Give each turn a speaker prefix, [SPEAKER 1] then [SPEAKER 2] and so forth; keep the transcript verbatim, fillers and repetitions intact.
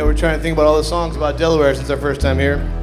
[SPEAKER 1] and we're trying to think about all the songs about Delaware since our first time here.